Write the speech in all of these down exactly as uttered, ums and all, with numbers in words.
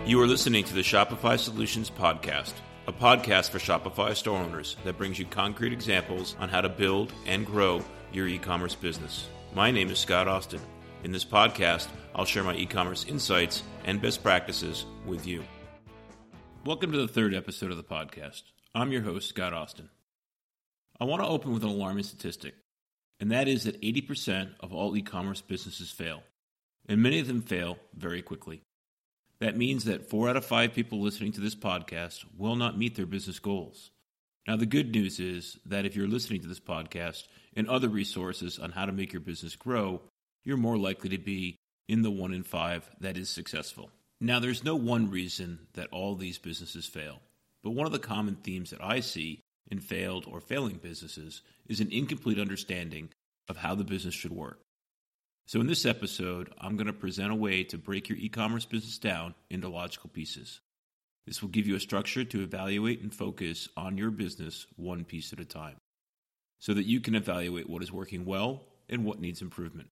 You are listening to the Shopify Solutions Podcast, a podcast for Shopify store owners that brings you concrete examples on how to build and grow your e-commerce business. My name is Scott Austin. In this podcast, I'll share my e-commerce insights and best practices with you. Welcome to the third episode of the podcast. I'm your host, Scott Austin. I want to open with an alarming statistic, and that is that eighty percent of all e-commerce businesses fail, and many of them fail very quickly. That means that four out of five people listening to this podcast will not meet their business goals. Now, the good news is that if you're listening to this podcast and other resources on how to make your business grow, you're more likely to be in the one in five that is successful. Now, there's no one reason that all these businesses fail, but one of the common themes that I see in failed or failing businesses is an incomplete understanding of how the business should work. So in this episode, I'm going to present a way to break your e-commerce business down into logical pieces. This will give you a structure to evaluate and focus on your business one piece at a time, so that you can evaluate what is working well and what needs improvement.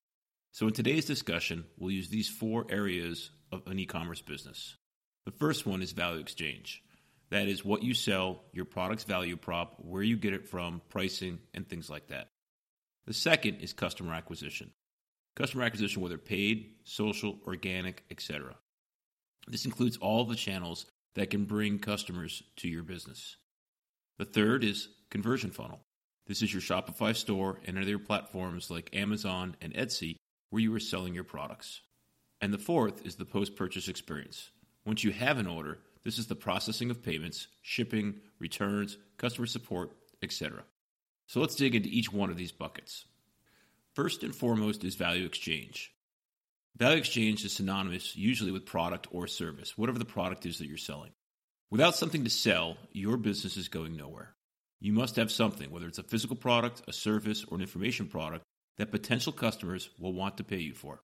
So in today's discussion, we'll use these four areas of an e-commerce business. The first one is value exchange. That is what you sell, your product's value prop, where you get it from, pricing, and things like that. The second is customer acquisition. Customer acquisition, whether paid, social, organic, et cetera. This includes all of the channels that can bring customers to your business. The third is conversion funnel. This is your Shopify store and other platforms like Amazon and Etsy where you are selling your products. And the fourth is the post-purchase experience. Once you have an order, this is the processing of payments, shipping, returns, customer support, et cetera. So let's dig into each one of these buckets. First and foremost is value exchange. Value exchange is synonymous usually with product or service, whatever the product is that you're selling. Without something to sell, your business is going nowhere. You must have something, whether it's a physical product, a service, or an information product, that potential customers will want to pay you for.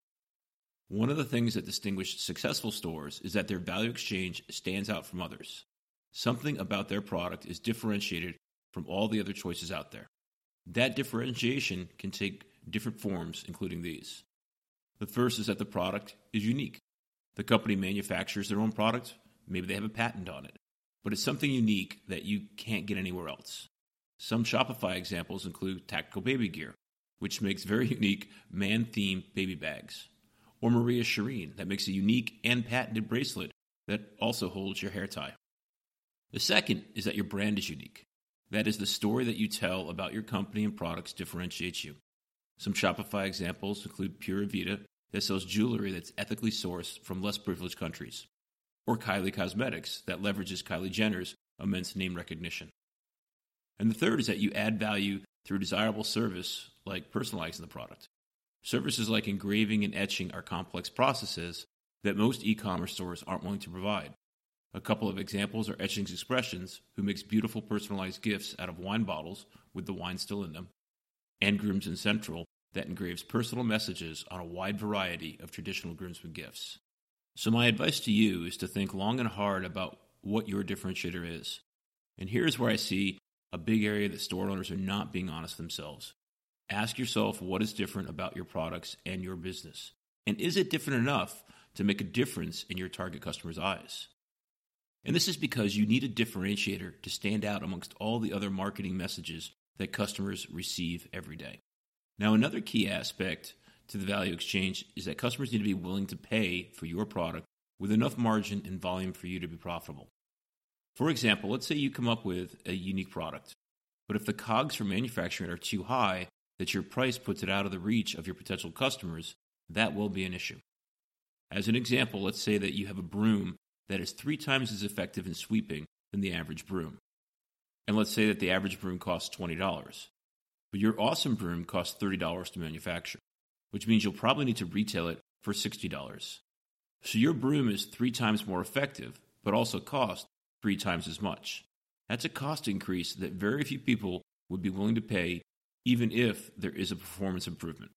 One of the things that distinguish successful stores is that their value exchange stands out from others. Something about their product is differentiated from all the other choices out there. That differentiation can take different forms, including these. The first is that the product is unique. The company manufactures their own product. Maybe they have a patent on it, but it's something unique that you can't get anywhere else. Some Shopify examples include Tactical Baby Gear, which makes very unique man-themed baby bags, or Maria Shireen, that makes a unique and patented bracelet that also holds your hair tie. The second is that your brand is unique. That is, the story that you tell about your company and products differentiates you. Some Shopify examples include Pura Vida, that sells jewelry that's ethically sourced from less privileged countries, or Kylie Cosmetics, that leverages Kylie Jenner's immense name recognition. And the third is that you add value through desirable service, like personalizing the product. Services like engraving and etching are complex processes that most e-commerce stores aren't willing to provide. A couple of examples are Etchings Expressions, who makes beautiful personalized gifts out of wine bottles with the wine still in them, and Groomsmen Central, that engraves personal messages on a wide variety of traditional groomsmen gifts. So my advice to you is to think long and hard about what your differentiator is. And here's where I see a big area that store owners are not being honest themselves. Ask yourself what is different about your products and your business. And is it different enough to make a difference in your target customer's eyes? And this is because you need a differentiator to stand out amongst all the other marketing messages that customers receive every day. Now, another key aspect to the value exchange is that customers need to be willing to pay for your product with enough margin and volume for you to be profitable. For example, let's say you come up with a unique product, but if the cogs for manufacturing it are too high that your price puts it out of the reach of your potential customers, that will be an issue. As an example, let's say that you have a broom that is three times as effective in sweeping than the average broom. And let's say that the average broom costs twenty dollars. But your awesome broom costs thirty dollars to manufacture, which means you'll probably need to retail it for sixty dollars. So your broom is three times more effective, but also costs three times as much. That's a cost increase that very few people would be willing to pay, even if there is a performance improvement.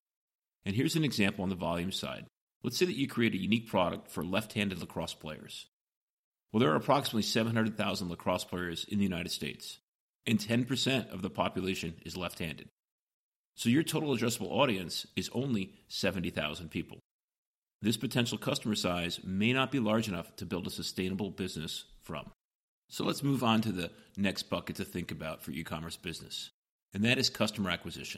And here's an example on the volume side. Let's say that you create a unique product for left-handed lacrosse players. Well, there are approximately seven hundred thousand lacrosse players in the United States, and ten percent of the population is left-handed. So your total addressable audience is only seventy thousand people. this potential customer size may not be large enough to build a sustainable business from. So let's move on to the next bucket to think about for e-commerce business, and that is customer acquisition.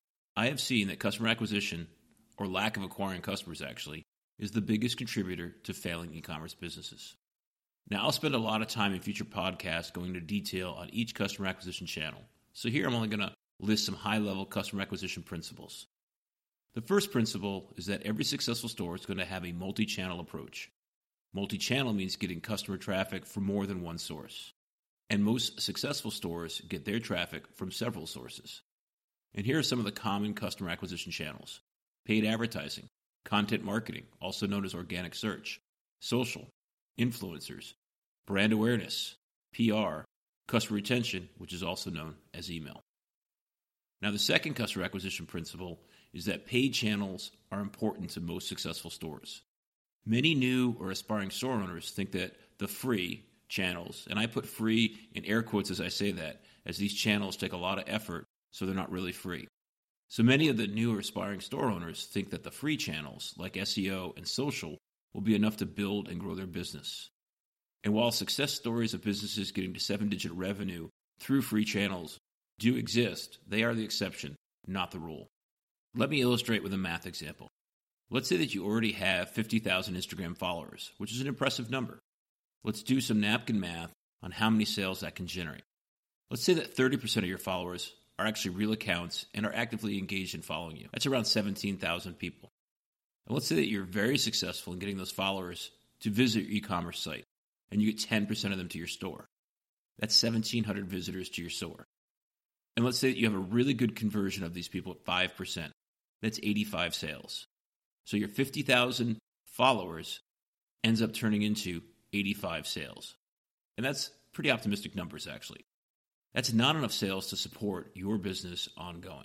I have seen that customer acquisition, or lack of acquiring customers actually, is the biggest contributor to failing e-commerce businesses. Now, I'll spend a lot of time in future podcasts going into detail on each customer acquisition channel. So here I'm only going to list some high-level customer acquisition principles. The first principle is that every successful store is going to have a multi-channel approach. Multi-channel means getting customer traffic from more than one source. And most successful stores get their traffic from several sources. And here are some of the common customer acquisition channels: paid advertising, content marketing, also known as organic search, social, influencers, brand awareness, P R, customer retention, which is also known as email. Now, the second customer acquisition principle is that paid channels are important to most successful stores. Many new or aspiring store owners think that the free channels, and I put free in air quotes as I say that, as these channels take a lot of effort, so they're not really free. So many of the new or aspiring store owners think that the free channels, like S E O and social, will be enough to build and grow their business. And while success stories of businesses getting to seven-digit revenue through free channels do exist, they are the exception, not the rule. Let me illustrate with a math example. Let's say that you already have fifty thousand Instagram followers, which is an impressive number. Let's do some napkin math on how many sales that can generate. Let's say that thirty percent of your followers are actually real accounts and are actively engaged in following you. That's around seventeen thousand people. And let's say that you're very successful in getting those followers to visit your e-commerce site, and you get ten percent of them to your store. That's seventeen hundred visitors to your store. And let's say that you have a really good conversion of these people at five percent. That's eighty-five sales. So your fifty thousand followers ends up turning into eighty-five sales. And that's pretty optimistic numbers, actually. That's not enough sales to support your business ongoing.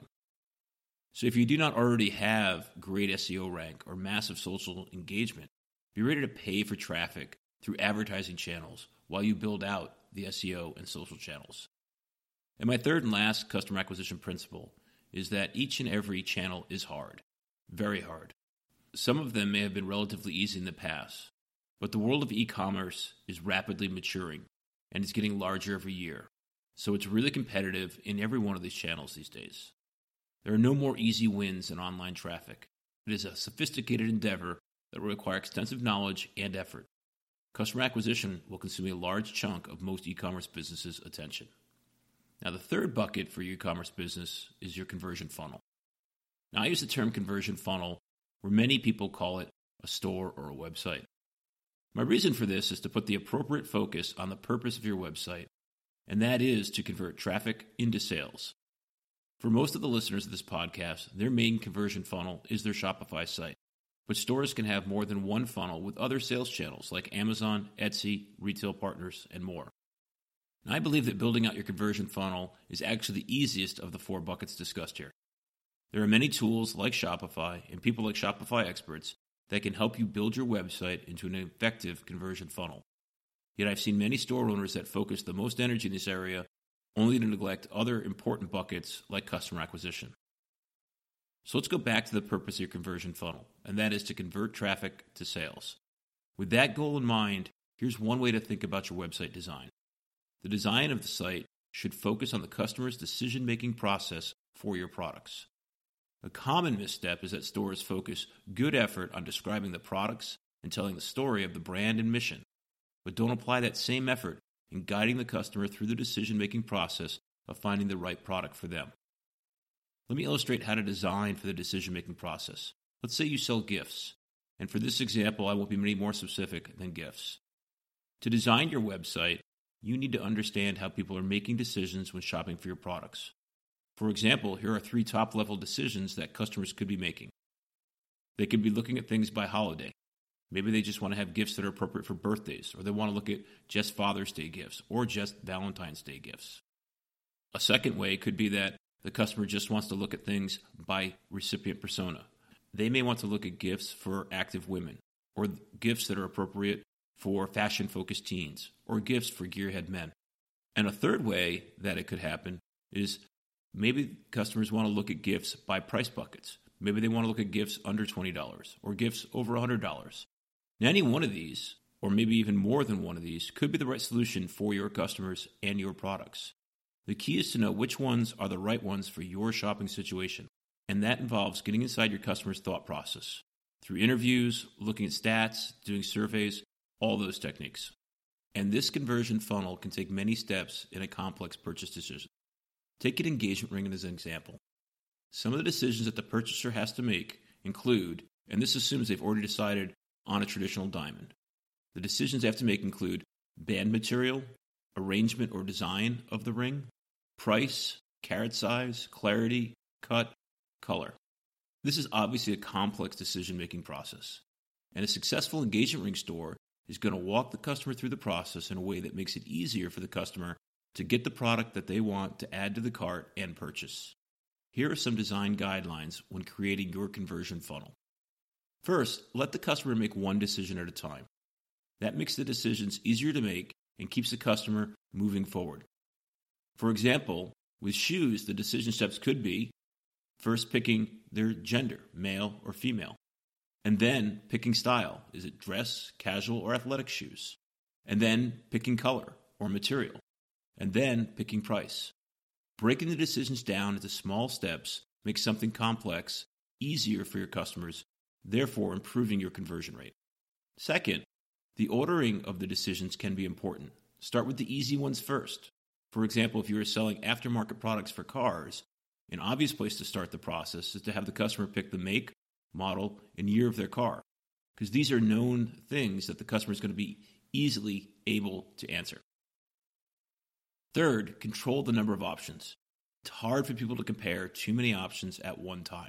So if you do not already have great S E O rank or massive social engagement, be ready to pay for traffic through advertising channels while you build out the S E O and social channels. And my third and last customer acquisition principle is that each and every channel is hard, very hard. Some of them may have been relatively easy in the past, but the world of e-commerce is rapidly maturing and is getting larger every year. So it's really competitive in every one of these channels these days. There are no more easy wins in online traffic. It is a sophisticated endeavor that will require extensive knowledge and effort. Customer acquisition will consume a large chunk of most e-commerce businesses' attention. Now, the third bucket for your e-commerce business is your conversion funnel. Now, I use the term conversion funnel where many people call it a store or a website. My reason for this is to put the appropriate focus on the purpose of your website, and that is to convert traffic into sales. For most of the listeners of this podcast, their main conversion funnel is their Shopify site, but stores can have more than one funnel with other sales channels like Amazon, Etsy, retail partners, and more. And I believe that building out your conversion funnel is actually the easiest of the four buckets discussed here. There are many tools like Shopify and people like Shopify experts that can help you build your website into an effective conversion funnel. Yet I've seen many store owners that focus the most energy in this area only to neglect other important buckets like customer acquisition. So let's go back to the purpose of your conversion funnel, and that is to convert traffic to sales. With that goal in mind, here's one way to think about your website design. The design of the site should focus on the customer's decision-making process for your products. A common misstep is that stores focus good effort on describing the products and telling the story of the brand and mission, but don't apply that same effort in guiding the customer through the decision-making process of finding the right product for them. Let me illustrate how to design for the decision-making process. Let's say you sell gifts, and for this example, I won't be any more specific than gifts. To design your website, you need to understand how people are making decisions when shopping for your products. For example, here are three top-level decisions that customers could be making. They could be looking at things by holiday. Maybe they just want to have gifts that are appropriate for birthdays, or they want to look at just Father's Day gifts, or just Valentine's Day gifts. A second way could be that the customer just wants to look at things by recipient persona. They may want to look at gifts for active women, or gifts that are appropriate for fashion-focused teens, or gifts for gearhead men. And a third way that it could happen is maybe customers want to look at gifts by price buckets. Maybe they want to look at gifts under twenty dollars or gifts over one hundred dollars. Now, any one of these, or maybe even more than one of these, could be the right solution for your customers and your products. The key is to know which ones are the right ones for your shopping situation, and that involves getting inside your customer's thought process through interviews, looking at stats, doing surveys, all those techniques. And this conversion funnel can take many steps in a complex purchase decision. Take an engagement ring as an example. Some of the decisions that the purchaser has to make include, and this assumes they've already decided on a traditional diamond. The decisions they have to make include band material, arrangement or design of the ring, price, carat size, clarity, cut, color. This is obviously a complex decision-making process, and a successful engagement ring store is going to walk the customer through the process in a way that makes it easier for the customer to get the product that they want to add to the cart and purchase. Here are some design guidelines when creating your conversion funnel. First, let the customer make one decision at a time. That makes the decisions easier to make and keeps the customer moving forward. For example, with shoes, the decision steps could be first picking their gender, male or female, and then picking style. Is it dress, casual, or athletic shoes? And then picking color or material, and then picking price. Breaking the decisions down into small steps makes something complex easier for your customers, therefore improving your conversion rate. Second, the ordering of the decisions can be important. Start with the easy ones first. For example, if you are selling aftermarket products for cars, an obvious place to start the process is to have the customer pick the make, model, and year of their car, because these are known things that the customer is going to be easily able to answer. Third, control the number of options. It's hard for people to compare too many options at one time.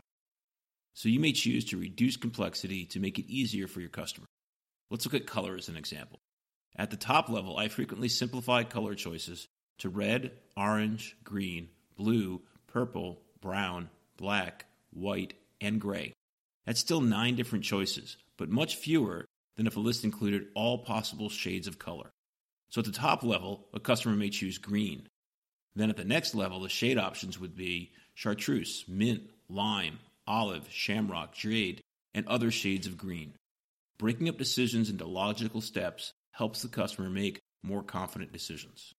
So you may choose to reduce complexity to make it easier for your customer. Let's look at color as an example. At the top level, I frequently simplify color choices to red, orange, green, blue, purple, brown, black, white, and gray. That's still nine different choices, but much fewer than if a list included all possible shades of color. So at the top level, a customer may choose green. Then at the next level, the shade options would be chartreuse, mint, lime, olive, shamrock, jade, and other shades of green. Breaking up decisions into logical steps helps the customer make more confident decisions.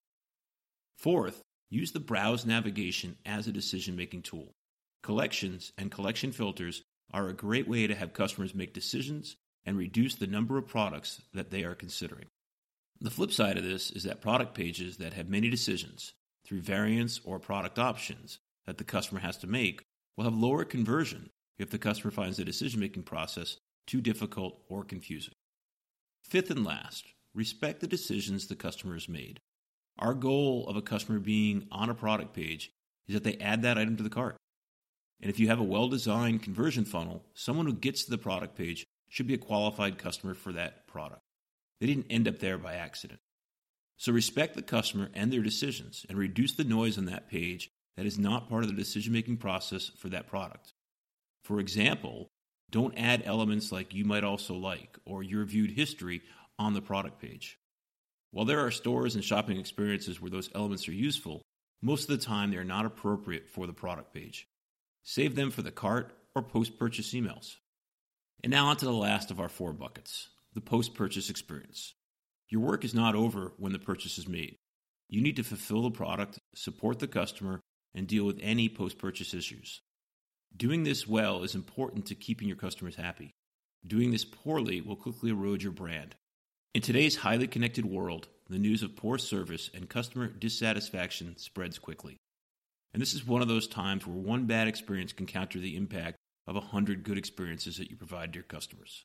Fourth, use the browse navigation as a decision-making tool. Collections and collection filters are a great way to have customers make decisions and reduce the number of products that they are considering. The flip side of this is that product pages that have many decisions through variants or product options that the customer has to make will have lower conversion if the customer finds the decision-making process too difficult or confusing. Fifth and last, respect the decisions the customer has made. Our goal of a customer being on a product page is that they add that item to the cart. And if you have a well-designed conversion funnel, someone who gets to the product page should be a qualified customer for that product. They didn't end up there by accident. So respect the customer and their decisions and reduce the noise on that page that is not part of the decision-making process for that product. For example, don't add elements like you might also like or your viewed history on the product page. While there are stores and shopping experiences where those elements are useful, most of the time they are not appropriate for the product page. Save them for the cart or post-purchase emails. And now on to the last of our four buckets, the post-purchase experience. Your work is not over when the purchase is made. You need to fulfill the product, support the customer, and deal with any post-purchase issues. Doing this well is important to keeping your customers happy. Doing this poorly will quickly erode your brand. In today's highly connected world, the news of poor service and customer dissatisfaction spreads quickly. And this is one of those times where one bad experience can counter the impact of a hundred good experiences that you provide to your customers.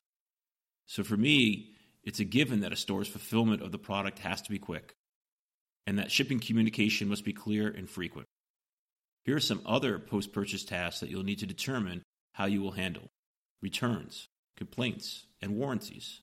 So for me, it's a given that a store's fulfillment of the product has to be quick, and that shipping communication must be clear and frequent. Here are some other post-purchase tasks that you'll need to determine how you will handle: returns, complaints, and warranties.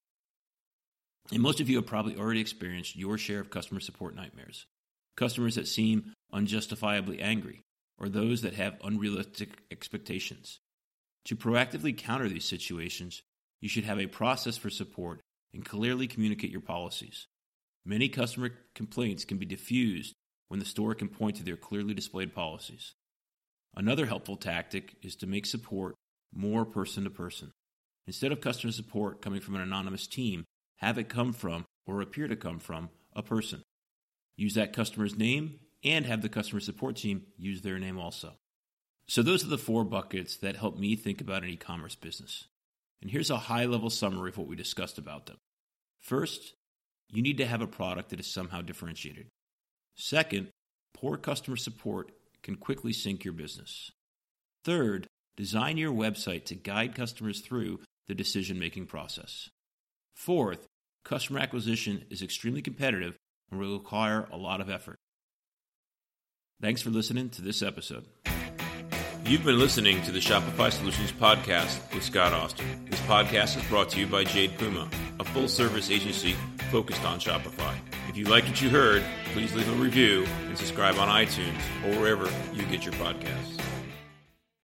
And most of you have probably already experienced your share of customer support nightmares. Customers that seem unjustifiably angry, or those that have unrealistic expectations. To proactively counter these situations, you should have a process for support and clearly communicate your policies. Many customer complaints can be diffused when the store can point to their clearly displayed policies. Another helpful tactic is to make support more person to person. Instead of customer support coming from an anonymous team, have it come from, or appear to come from, a person. Use that customer's name and have the customer support team use their name also. So those are the four buckets that help me think about an e-commerce business. And here's a high-level summary of what we discussed about them. First, you need to have a product that is somehow differentiated. Second, poor customer support can quickly sink your business. Third, design your website to guide customers through the decision-making process. Fourth, customer acquisition is extremely competitive and will require a lot of effort. Thanks for listening to this episode. You've been listening to the Shopify Solutions Podcast with Scott Austin. This podcast is brought to you by Jade Puma, a full-service agency focused on Shopify. If you liked what you heard, please leave a review and subscribe on iTunes or wherever you get your podcasts.